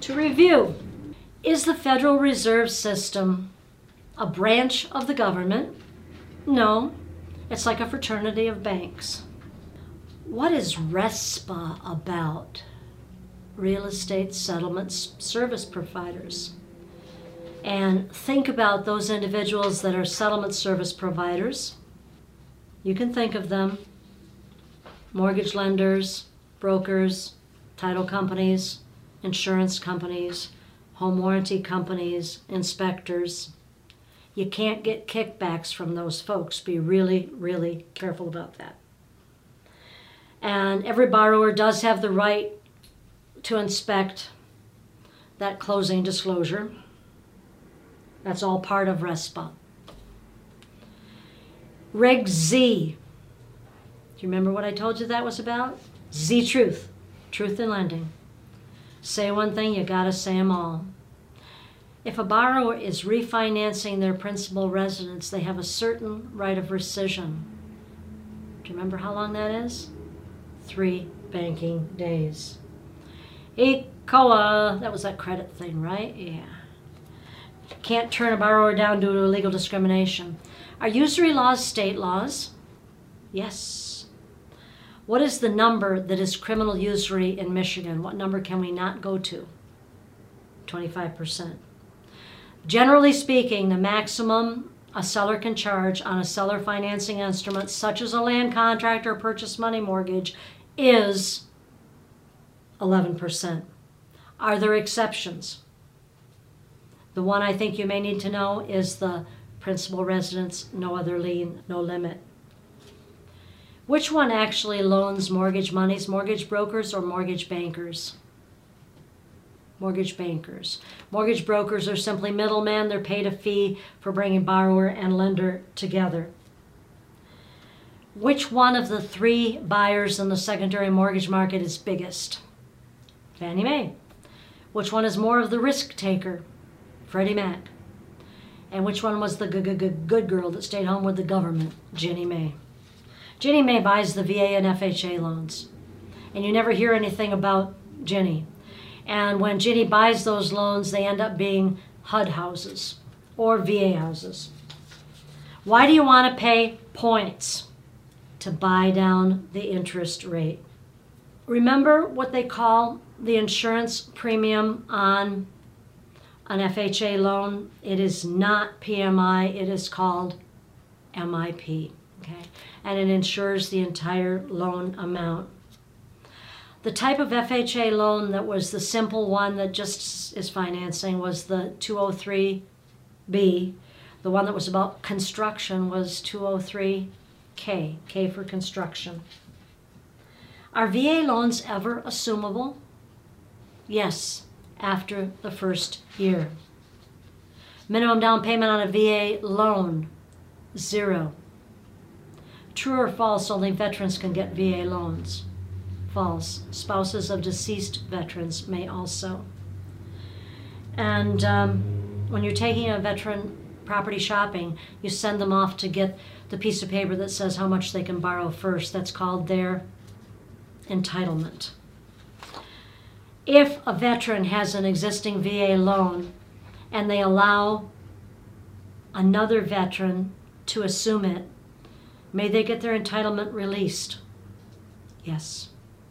To review, is the Federal Reserve System a branch of the government? No, it's like a fraternity of banks. What is RESPA about? Real Estate Settlement Service Providers. And think about those individuals that are settlement service providers. You can think of them: mortgage lenders, brokers, title companies, insurance companies, home warranty companies, inspectors. You can't get kickbacks from those folks. Be really, really careful about that. And every borrower does have the right to inspect that closing disclosure. That's all part of RESPA. Reg Z. Do you remember what I told you that was about? Z-Truth. Truth in lending. Say one thing, you gotta say them all. If a borrower is refinancing their principal residence, they have a certain right of rescission. Do you remember how long that is? 3 banking days. ECOA, that was that credit thing, right? Yeah. Can't turn a borrower down due to illegal discrimination. Are usury laws state laws? Yes. What is the number that is criminal usury in Michigan? What number can we not go to? 25%. Generally speaking, the maximum a seller can charge on a seller financing instrument, such as a land contract or purchase money mortgage, is 11%. Are there exceptions? The one I think you may need to know is the principal residence, no other lien, no limit. Which one actually loans mortgage monies, mortgage brokers or mortgage bankers? Mortgage bankers. Mortgage brokers are simply middlemen. They're paid a fee for bringing borrower and lender together. Which one of the 3 buyers in the secondary mortgage market is biggest? Fannie Mae. Which one is more of the risk taker? Freddie Mac. And which one was the good girl that stayed home with the government? Ginnie Mae. Ginnie Mae buys the VA and FHA loans. And you never hear anything about Ginnie. And when Ginnie buys those loans, they end up being HUD houses or VA houses. Why do you want to pay points? To buy down the interest rate. Remember what they call the insurance premium on an FHA loan? It is not PMI, it is called MIP. Okay? And it insures the entire loan amount. The type of FHA loan that was the simple one that just is financing was the 203B. The one that was about construction was 203K, K for construction. Are VA loans ever assumable? Yes, after the first year. Minimum down payment on a VA loan, 0. True or false, only veterans can get VA loans? False. Spouses of deceased veterans may also. And when you're taking a veteran property shopping, you send them off to get the piece of paper that says how much they can borrow first. That's called their entitlement. If a veteran has an existing VA loan and they allow another veteran to assume it, may they get their entitlement released? Yes.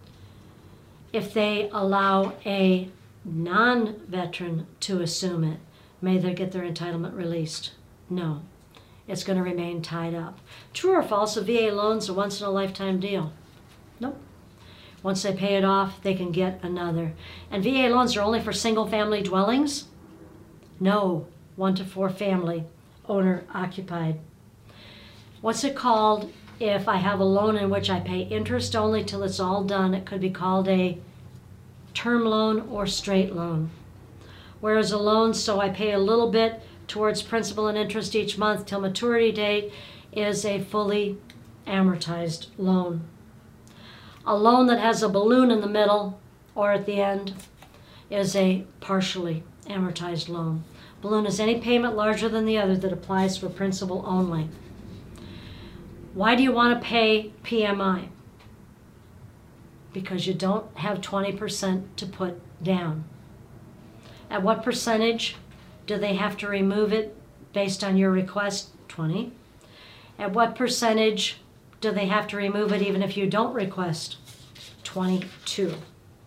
If they allow a non-veteran to assume it, may they get their entitlement released? No. It's going to remain tied up. True or false, a VA loan's a once-in-a-lifetime deal? Nope. Once they pay it off, they can get another. And VA loans are only for single-family dwellings? No. 1 to 4 family, owner-occupied. What's it called if I have a loan in which I pay interest only till it's all done? It could be called a term loan or straight loan. Whereas a loan, so I pay a little bit towards principal and interest each month till maturity date, is a fully amortized loan. A loan that has a balloon in the middle or at the end is a partially amortized loan. Balloon is any payment larger than the other that applies for principal only. Why do you want to pay PMI? Because you don't have 20% to put down. At what percentage do they have to remove it based on your request? 20. At what percentage do they have to remove it even if you don't request? 22.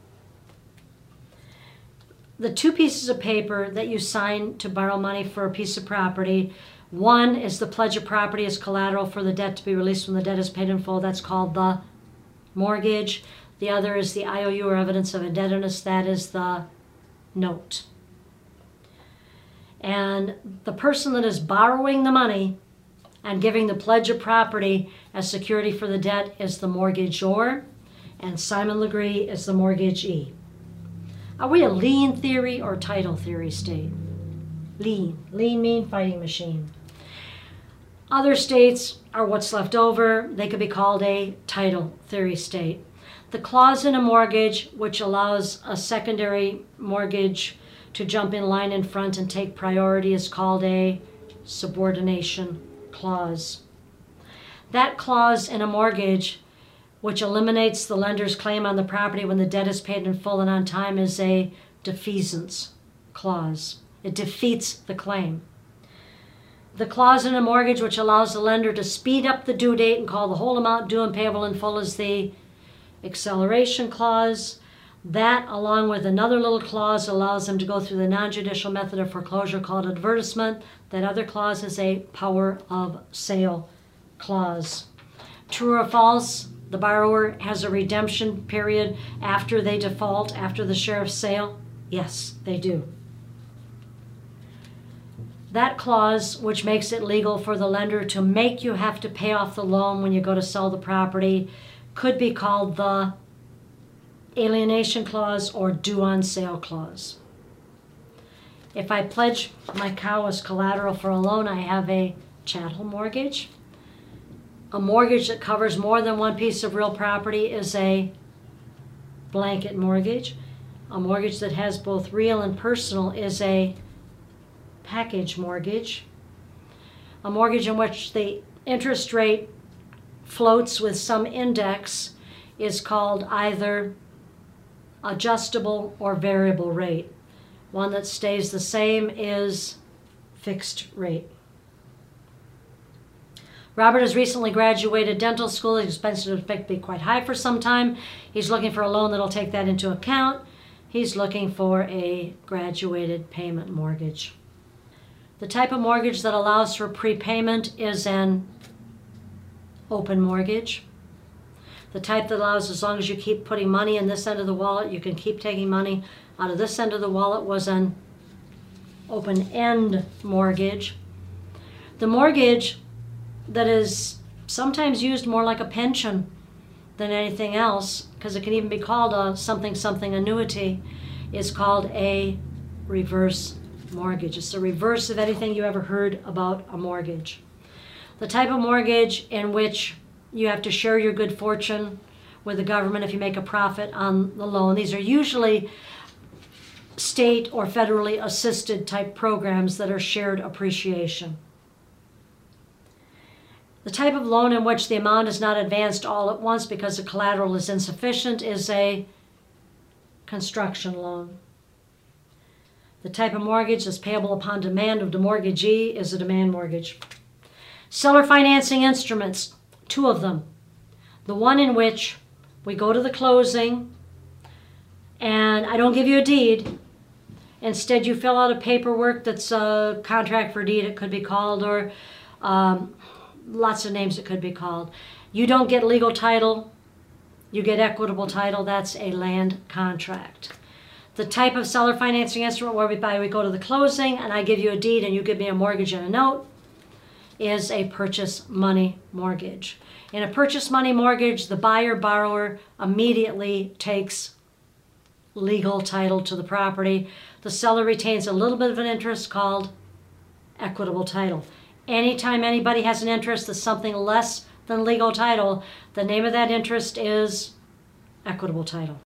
The two pieces of paper that you sign to borrow money for a piece of property, one is the pledge of property as collateral for the debt to be released when the debt is paid in full. That's called the mortgage. The other is the IOU or evidence of indebtedness. That is the note. And the person that is borrowing the money and giving the pledge of property as security for the debt is the mortgagor, and Simon Legree is the mortgagee. Are we a lien theory or title theory state? Lien. Lien mean fighting machine. Other states are what's left over. They could be called a title theory state. The clause in a mortgage which allows a secondary mortgage to jump in line in front and take priority is called a subordination clause. That clause in a mortgage which eliminates the lender's claim on the property when the debt is paid in full and on time is a defeasance clause. It defeats the claim. The clause in a mortgage which allows the lender to speed up the due date and call the whole amount due and payable in full is the acceleration clause. That, along with another little clause, allows them to go through the non-judicial method of foreclosure called advertisement. That other clause is a power of sale clause. True or false? The borrower has a redemption period after they default, after the sheriff's sale? Yes, they do. That clause, which makes it legal for the lender to make you have to pay off the loan when you go to sell the property, could be called the alienation clause or due on sale clause. If I pledge my cow as collateral for a loan, I have a chattel mortgage. A mortgage that covers more than one piece of real property is a blanket mortgage. A mortgage that has both real and personal is a package mortgage. A mortgage in which the interest rate floats with some index is called either adjustable or variable rate. One that stays the same is fixed rate. Robert has recently graduated dental school. His expenses expect to be quite high for some time. He's looking for a loan that'll take that into account. He's looking for a graduated payment mortgage. The type of mortgage that allows for prepayment is an open mortgage. The type that allows, as long as you keep putting money in this end of the wallet, you can keep taking money out of this end of the wallet, was an open-end mortgage. The mortgage that is sometimes used more like a pension than anything else, because it can even be called a something annuity, is called a reverse mortgage. It's the reverse of anything you ever heard about a mortgage. The type of mortgage in which you have to share your good fortune with the government if you make a profit on the loan. These are usually state or federally assisted type programs that are shared appreciation. The type of loan in which the amount is not advanced all at once because the collateral is insufficient is a construction loan. The type of mortgage that's payable upon demand of the mortgagee is a demand mortgage. Seller financing instruments, two of them. The one in which we go to the closing and I don't give you a deed. Instead, you fill out a paperwork that's a contract for deed, it could be called, or lots of names it could be called. You don't get legal title, you get equitable title. That's a land contract. The type of seller financing instrument whereby we go to the closing and I give you a deed and you give me a mortgage and a note is a purchase money mortgage. In a purchase money mortgage, the buyer-borrower immediately takes legal title to the property. The seller retains a little bit of an interest called equitable title. Anytime anybody has an interest that's something less than legal title, the name of that interest is equitable title.